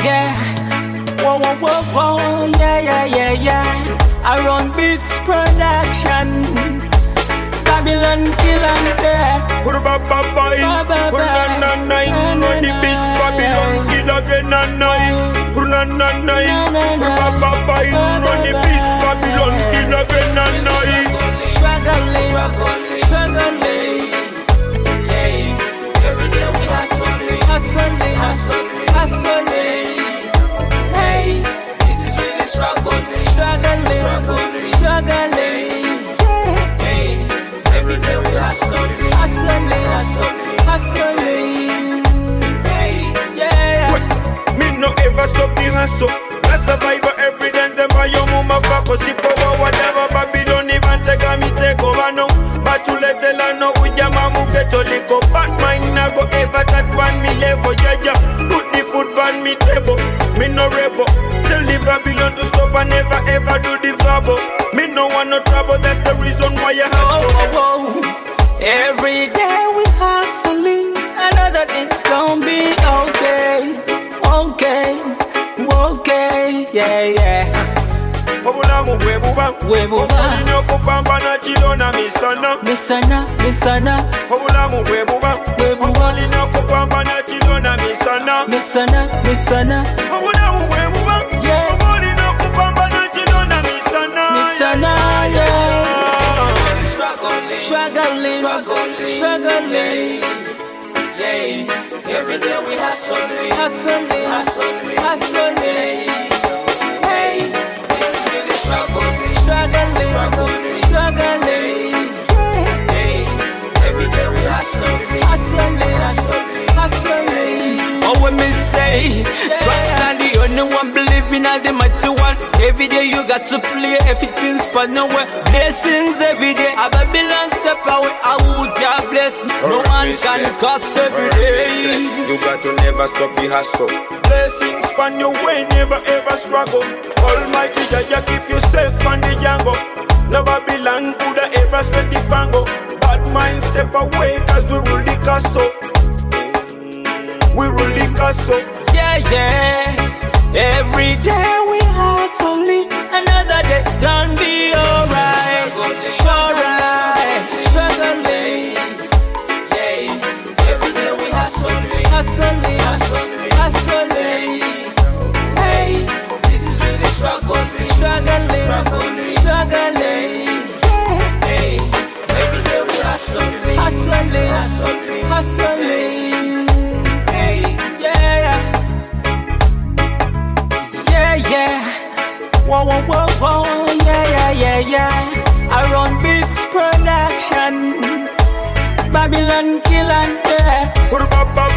yeah. Whoa, whoa, whoa, whoa, yeah. I run Beats Production. Babylon kill and bear. Put a baba put a nanai. Run the beast, Babylon kill again and nine. Put a nanai. Put a baba run the beast, Babylon kill again and nine. Struggling. Every day we hustling. Hey, This is really struggling. struggling. Hey, every day we hustling. Hey, yeah. Me no ever stop the hustle. I survive every dance and buy your mama back. Cause if over whatever Babylon even take me take over now. But to let the land know with your mama get to lick up. But mine na go ever that one me level. Yeah. Put the food on me table. Me no rebel. Tell the Babylon to stop and never ever do the verbal. Me no want no trouble. That's the reason why I hustle. Whoa. Every day we hustling, another day gon' be okay, yeah. Obula mu bwebuba olina okupambana kiro na misana. Obula mu bwebuba olina okupambana kiro na misana. Obula mu bwebuba olina okupambana kiro na misana. Yeah. Struggling. Yeah, every day we hustling. Hey, this is really struggling. Hey, every day we Hustling. Oh, when me say, trust not the only one, believing in the mighty one. Every day you got to play, everything's fun nowhere. Blessings every day. A Babylon step away, I would just bless. No one can curse every day. You got to never stop the hustle. Blessings on your way, never ever struggle. Almighty Jah keep you safe on the jungle. No Babylon could ever spread the fango. Bad mind step away, cause we rule the castle. Yeah. Every day we hustling, another day gonna be alright. Struggling. Yeah, every day we hustling. Hey, This is really struggling. Hey, every day we hustling. Hey, yeah. Whoa, yeah. I run Beats Production. Babylon kill and bear. Put a baba